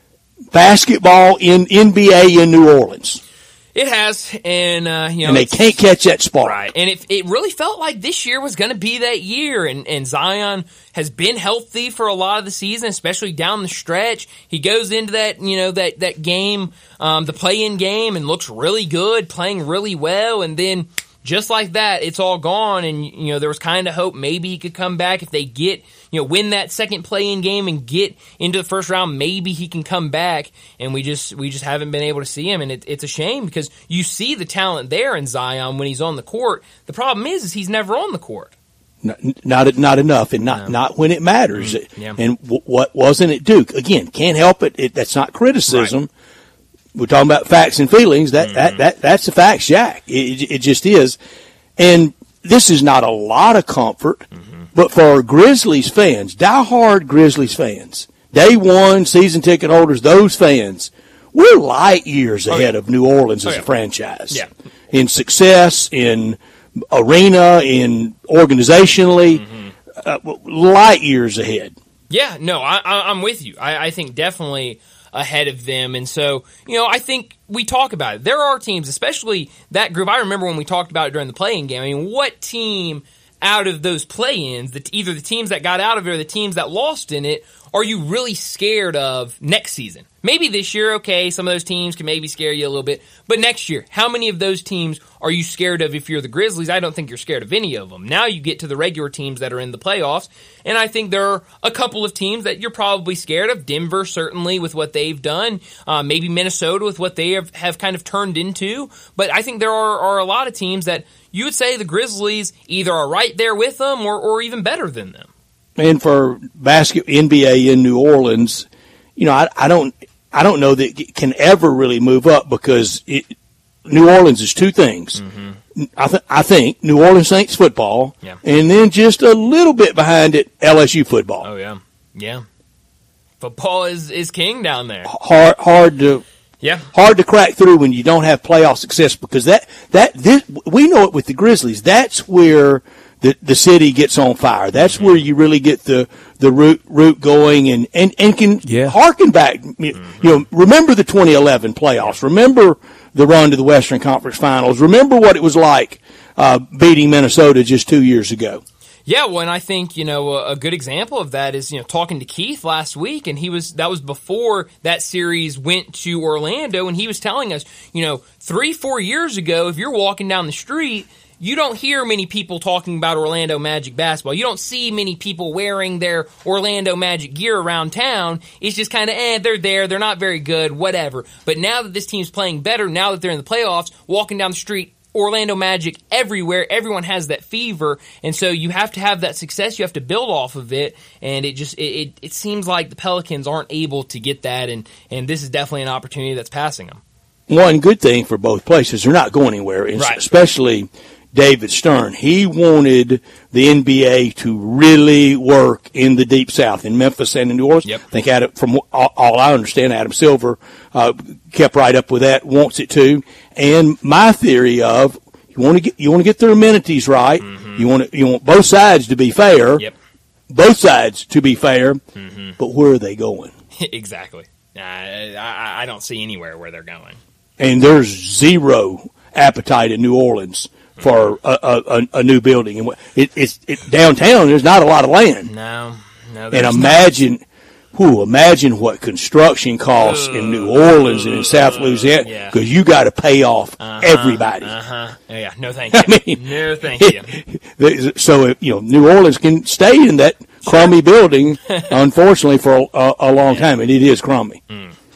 basketball in N B A in New Orleans. It has, and uh, you know, And they can't catch that spark. right. And it it really felt like this year was going to be that year. And and Zion has been healthy for a lot of the season, especially down the stretch. He goes into that you know that that game, um, the play-in game, and looks really good, playing really well, and then just like that, it's all gone. And you know, there was kind of hope maybe he could come back if they get. You know, win that second play-in game and get into the first round, maybe he can come back, and we just we just haven't been able to see him, and it, it's a shame because you see the talent there in Zion when he's on the court. The problem is, is he's never on the court. Not not, not enough, and not, No. not when it matters. Mm, yeah. And w- what wasn't at Duke? Again, can't help it. it that's not criticism. Right. We're talking about facts and feelings. That Mm-hmm. that, that that's the facts, Jack. It, it, it just is. And this is not a lot of comfort. Mm-hmm. But for Grizzlies fans, diehard Grizzlies fans, day one season ticket holders, those fans, we're light years ahead yeah. of New Orleans Oh, as yeah. a franchise. Yeah. In success, in arena, in organizationally, Mm-hmm. uh, light years ahead. Yeah, no, I, I, I'm with you. I, I think definitely ahead of them. And so, you know, I think we talk about it. There are teams, especially that group. I remember when we talked about it during the play-in game. I mean, what team out of those play-ins, that either the teams that got out of it or the teams that lost in it, are you really scared of next season? Maybe this year, okay, some of those teams can maybe scare you a little bit. But next year, how many of those teams are you scared of if you're the Grizzlies? I don't think you're scared of any of them. Now you get to the regular teams that are in the playoffs, and I think there are a couple of teams that you're probably scared of. Denver, certainly, with what they've done. Uh, maybe Minnesota with what they have, have kind of turned into. But I think there are, are a lot of teams that you would say the Grizzlies either are right there with them or, or even better than them. And for basket N B A in New Orleans, you know, I, I don't, I don't know that it can ever really move up because it, New Orleans is two things. Mm-hmm. I, th- I think New Orleans Saints football, Yeah. and then just a little bit behind it, L S U football. Oh yeah, yeah. Football is, is king down there. Hard, hard to. Yeah. Hard to crack through when you don't have playoff success because that that this, we know it with the Grizzlies. That's where the the city gets on fire. That's mm-hmm. where you really get the the root root going and and and can Yeah. harken back. Mm-hmm. You know, remember the twenty eleven playoffs. Remember the run to the Western Conference Finals. Remember what it was like uh, beating Minnesota just two years ago. Yeah, well, and I think, you know, a, a good example of that is, you know, talking to Keith last week, and he was, that was before that series went to Orlando, and he was telling us, you know, three, four years ago, if you're walking down the street, you don't hear many people talking about Orlando Magic basketball. You don't see many people wearing their Orlando Magic gear around town. It's just kind of, eh, they're there, they're not very good, whatever. But now that this team's playing better, now that they're in the playoffs, walking down the street, Orlando Magic everywhere. Everyone has that fever, and so you have to have that success. You have to build off of it, and it just it, it, it seems like the Pelicans aren't able to get that, and, and this is definitely an opportunity that's passing them. One good thing for both places, they're not going anywhere, and Right. especially David Stern. He wanted the N B A to really work in the Deep South, in Memphis and in New Orleans. Yep. I think Adam, from all, all I understand, Adam Silver uh, kept right up with that, wants it to. And my theory of you want to get you want to get their amenities right. Mm-hmm. You want to, you want both sides to be fair. Yep. Both sides to be fair. Mm-hmm. But where are they going? Exactly. I, I, I don't see anywhere where they're going. And there's zero appetite in New Orleans for a, a, a new building. And it, it's it, downtown. There's not a lot of land. No, no. And there's imagine, whew, imagine what construction costs in New Orleans and in South Louisiana yeah. because you got to pay off uh-huh, everybody. Uh huh. Yeah. No, thank you. I mean, no, thank you. So if, you know, New Orleans can stay in that crummy building, unfortunately, for a, a long time, and it is crummy. Mm.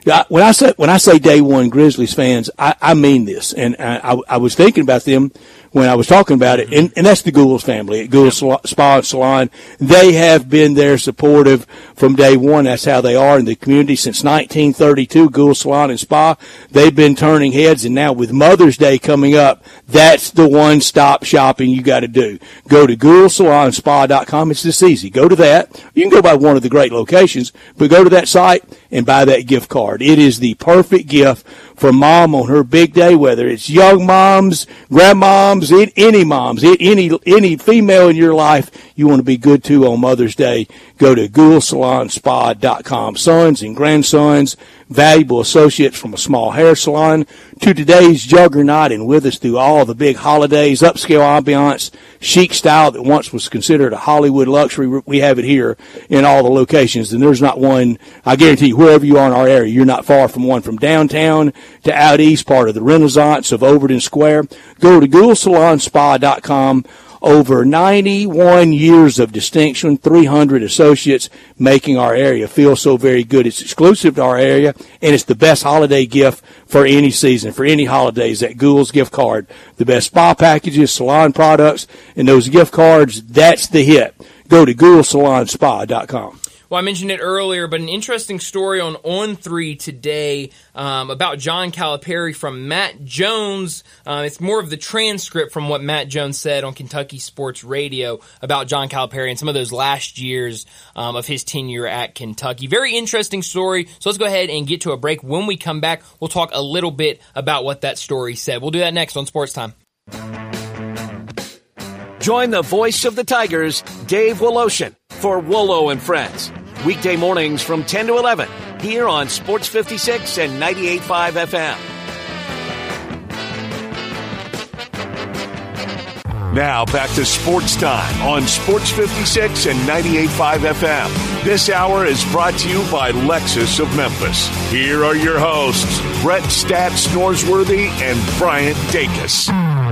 I, when I say when I say day one Grizzlies fans, I, I mean this, and I, I, I was thinking about them when I was talking about it, and, and that's the Gould's family at Gould's Spa and Salon. They have been there supportive from day one. That's how they are in the community since nineteen thirty-two. Gould's Salon and Spa. They've been turning heads, and now with Mother's Day coming up, that's the one-stop shopping you got to do. Go to Gould Salon Spa dot com. It's this easy. Go to that. You can go by one of the great locations, but go to that site and buy that gift card. It is the perfect gift for mom on her big day, whether it's young moms, grandmoms, any moms, any any female in your life you want to be good to on Mother's Day. Go to Gould Salon Spa dot com. Sons and grandsons, valuable associates from a small hair salon to today's juggernaut, and with us through all the big holidays, upscale ambiance, chic style that once was considered a Hollywood luxury. We have it here in all the locations, and there's not one, I guarantee you, wherever you are in our area, you're not far from one, from downtown to out east, part of the Renaissance of Overton Square. Go to Gould Salon Spa dot com. Over ninety-one years of distinction, three hundred associates making our area feel so very good. It's exclusive to our area, and it's the best holiday gift for any season, for any holidays. That Gould's gift card, the best spa packages, salon products, and those gift cards, that's the hit. Go to Gould Salon Spa dot com. Well, I mentioned it earlier, but an interesting story on On three today um, about John Calipari from Matt Jones. Uh, it's more of the transcript from what Matt Jones said on Kentucky Sports Radio about John Calipari and some of those last years um, of his tenure at Kentucky. Very interesting story. So let's go ahead and get to a break. When we come back, we'll talk a little bit about what that story said. We'll do that next on Sports Time. Join the voice of the Tigers, Dave Woloshin, for Wolo and Friends. Weekday mornings from ten to eleven, here on Sports fifty-six and ninety-eight point five F M. Now back to Sports Time on Sports fifty-six and ninety-eight point five F M. This hour is brought to you by Lexus of Memphis. Here are your hosts, Brett Stats Norsworthy and Bryant Dacus.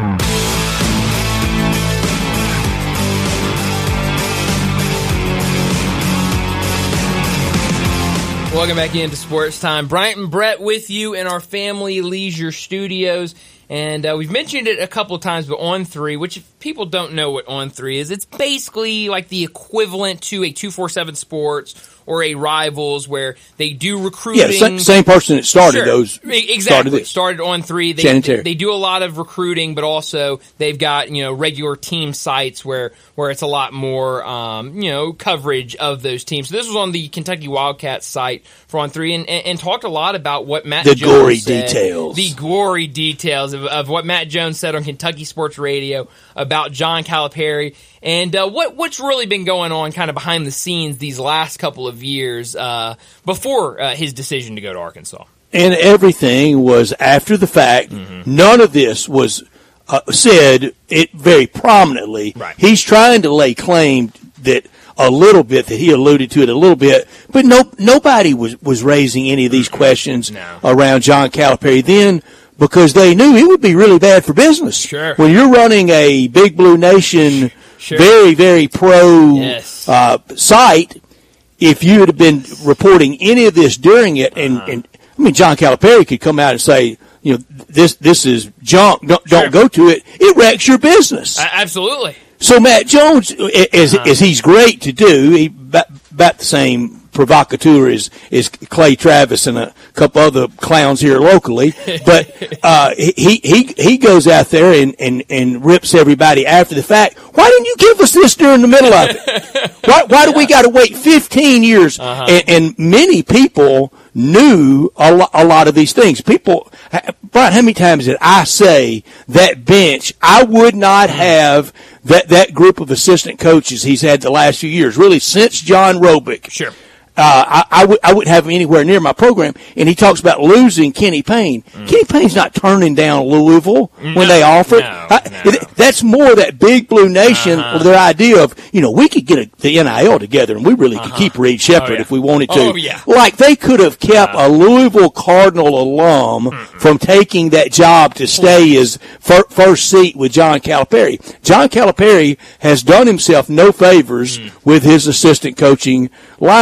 Welcome back into Sports Time. Bryant and Brett with you in our Family Leisure Studios. And uh, we've mentioned it a couple of times, but On three, which if people don't know what On three is, it's basically like the equivalent to a two forty-seven Sports or a Rivals, where they do recruiting. Yeah, same, same person that started sure. those. Exactly. Started, this. started On three. They, they, they do a lot of recruiting, but also they've got, you know, regular team sites where, where it's a lot more, um, you know, coverage of those teams. So this was on the Kentucky Wildcats site for On three, and, and, and talked a lot about what Matt the Jones gory said. details. The gory details of, of what Matt Jones said on Kentucky Sports Radio about John Calipari, and uh, what what's really been going on kind of behind the scenes these last couple of years uh, before uh, his decision to go to Arkansas. And everything was after the fact. Mm-hmm. None of this was uh, said it very prominently. Right. He's trying to lay claim that a little bit, that he alluded to it a little bit, but no, nobody was, was raising any of these questions no. around John Calipari then, because they knew it would be really bad for business. Sure. When you're running a Big Blue Nation, sure. very, very pro yes. uh, site, if you had been reporting any of this during it, and, uh-huh. and I mean, John Calipari could come out and say, you know, this this is junk, don't, sure. don't go to it, it wrecks your business. Uh, absolutely. So Matt Jones, as, uh-huh. as he's great to do, he about, about the same provocateur as, as Clay Travis and a couple other clowns here locally, but uh, he he he goes out there and, and, and rips everybody after the fact. Why didn't you give us this during the middle of it? Why why do we got to wait fifteen years? Uh-huh. And, and many people knew a, lo- a lot of these things. People, Brian, how many times did I say that bench? I would not have that that group of assistant coaches he's had the last few years, really since John Robick. Sure. Uh, I, I, w- I wouldn't have him anywhere near my program. And he talks about losing Kenny Payne. Mm. Kenny Payne's not turning down Louisville no, when they offer it. no, I, no. That's more that Big Blue Nation, uh-huh. their idea of, you know, we could get a, the N I L together and we really uh-huh. could keep Reed Sheppard oh, yeah. if we wanted to. Oh, yeah. Like they could have kept uh-huh. a Louisville Cardinal alum mm-hmm. from taking that job to stay as fir- first seat with John Calipari. John Calipari has done himself no favors mm. with his assistant coaching lineup.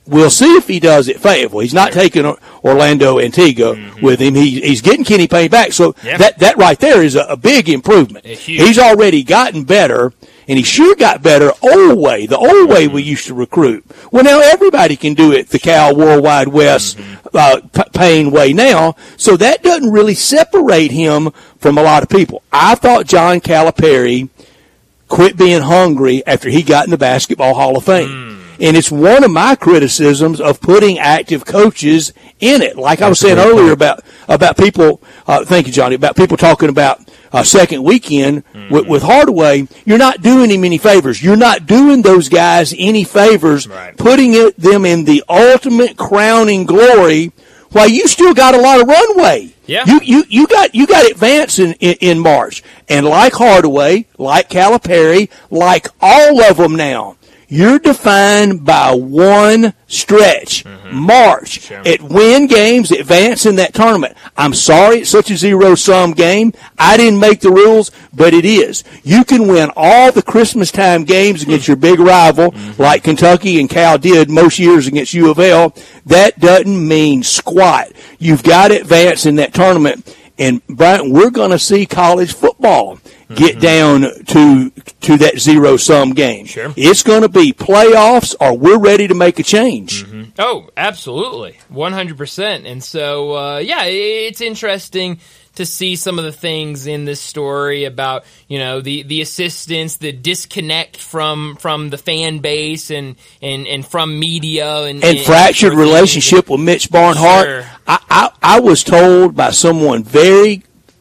we'll see if he does at Fayetteville. He's not taking Orlando Antigua mm-hmm. with him. He, he's getting Kenny Payne back. So yeah. that, that right there is a, a big improvement. He's already gotten better, and he sure got better old way, the old way we used to recruit. Well, now everybody can do it the Cal Worldwide West mm-hmm. uh, P- Payne way now. So that doesn't really separate him from a lot of people. I thought John Calipari quit being hungry after he got in the Basketball Hall of Fame. Mm. And it's one of my criticisms of putting active coaches in it. Like I was saying earlier about, about people, uh, thank you, Johnny, about people talking about uh, second weekend mm-hmm. with, with Hardaway. You're not doing him any favors. You're not doing those guys any favors, right. putting it, them in the ultimate crowning glory while you still got a lot of runway. Yeah. You, you, you got, you got advance in, in, in March. And like Hardaway, like Calipari, like all of them now, you're defined by one stretch, mm-hmm. March. Sure. At win games, advance in that tournament. I'm sorry it's such a zero-sum game. I didn't make the rules, but it is. You can win all the Christmas time games against your big rival, mm-hmm. like Kentucky and Cal did most years against U of L. That doesn't mean squat. You've got to advance in that tournament. And, Brian, we're going to see college football get mm-hmm. down to to that zero-sum game. Sure. It's going to be playoffs or we're ready to make a change. Mm-hmm. Oh, absolutely. one hundred percent. And so, uh, yeah, it's interesting to see some of the things in this story about, you know, the, the assistants, the disconnect from from the fan base and, and, and from media. And, and, and fractured and relationship with Mitch Barnhart. Sure. I, I, I was told by someone very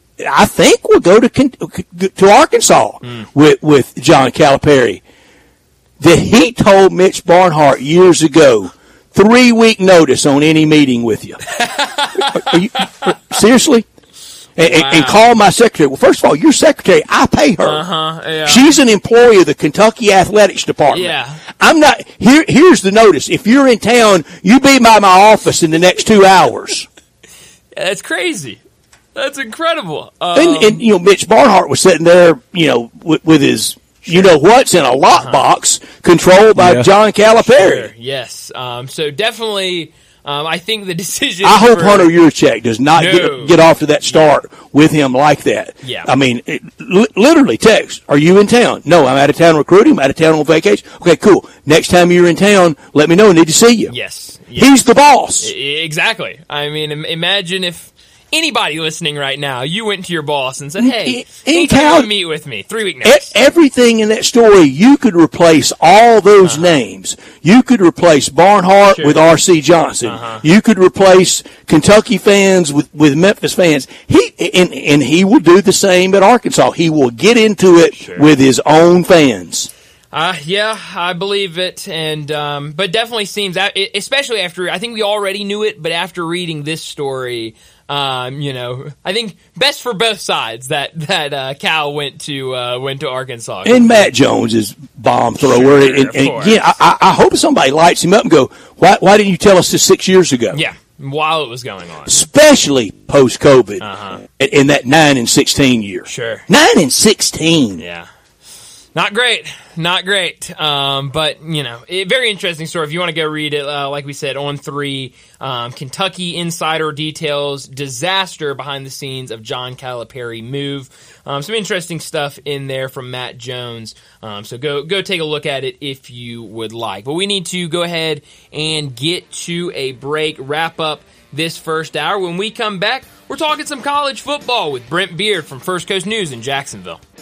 I think we'll go to to Arkansas mm. with with John Calipari. That he told Mitch Barnhart years ago, three week notice on any meeting with you. are you seriously? And, wow. and, and call my secretary. Well, first of all, your secretary, I pay her. Uh-huh, yeah. She's an employee of the Kentucky Athletics Department. Yeah. I'm not here. Here's the notice: if you're in town, you be by my office in the next two hours. Yeah, that's crazy. That's incredible. Um, and, and, you know, Mitch Barnhart was sitting there, you know, with, with his, you know what's in a lockbox uh-huh. controlled by yeah. John Calipari. Sure, yes. Um, so definitely, um, I think the decision. I hope for, Hunter Yurchek does not no. get, get off to that start yeah. with him like that. Yeah. I mean, it, li- literally text, are you in town? No, I'm out of town recruiting. I'm out of town on vacation. Okay, cool. Next time you're in town, let me know. I need to see you. Yes. yes. He's the boss. Exactly. I mean, imagine if anybody listening right now, you went to your boss and said, hey, anytime you want to meet with me, three week notice. Everything in that story, you could replace all those uh-huh. names. You could replace Barnhart sure. with R C Johnson. Uh-huh. You could replace Kentucky fans with, with Memphis fans. He and, and he will do the same at Arkansas. He will get into it sure. with his own fans. Uh, yeah, I believe it, and um, but definitely seems, especially after, I think we already knew it, but after reading this story, um, you know, I think best for both sides that that uh, Cal went to uh, went to Arkansas. And Matt Jones is bomb thrower, sure, and, and again, I, I hope somebody lights him up and go, why why didn't you tell us this six years ago? Yeah, while it was going on, especially post COVID, uh-huh. in, in that nine and sixteen year. Sure, nine and sixteen. Yeah. Not great, not great, um, but, you know, it, very interesting story. If you want to go read it, uh, like we said, on three, um, Kentucky Insider details disaster behind the scenes of John Calipari move. Um, some interesting stuff in there from Matt Jones, um, so go go take a look at it if you would like. But we need to go ahead and get to a break, wrap up this first hour. When we come back, we're talking some college football with Brent Beard from First Coast News in Jacksonville.